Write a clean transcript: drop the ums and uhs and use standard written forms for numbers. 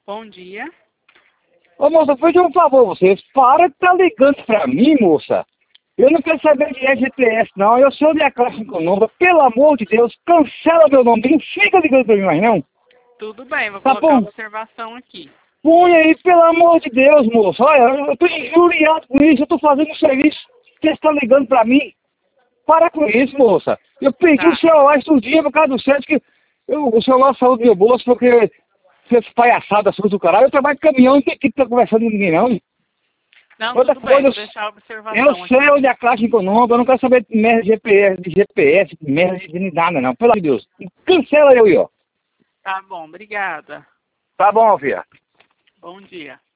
Bom dia. Ô, moça, por favor, vocês para de estar ligando pra mim, moça. Eu não quero saber de GPS, não. Eu sou de classe econômica. Pelo amor de Deus, cancela meu nome. Não fica ligando pra mim mais, não. Tudo bem, vou Tá colocar a bom. observação aqui. Põe aí, pelo amor de Deus, moça. Olha, eu tô injuriado com isso. Eu tô fazendo um serviço. Vocês estão ligando pra mim. Para com isso, moça. Eu perdi o Tá. celular esses dias por causa do centro que o celular saiu do meu bolso porque fez palhaçada suas do caralho. Eu trabalho de caminhão, não tem que estar conversando com ninguém, não. Não, Outra tudo bem, coisa, vou deixar a eu observação aqui. sei onde é a classe econômica, eu não quero saber de merda de GPS, de merda de nada, não. Pelo amor de Deus. Cancela eu aí, ó. Tá bom, obrigada. Tá bom, filha. Bom dia.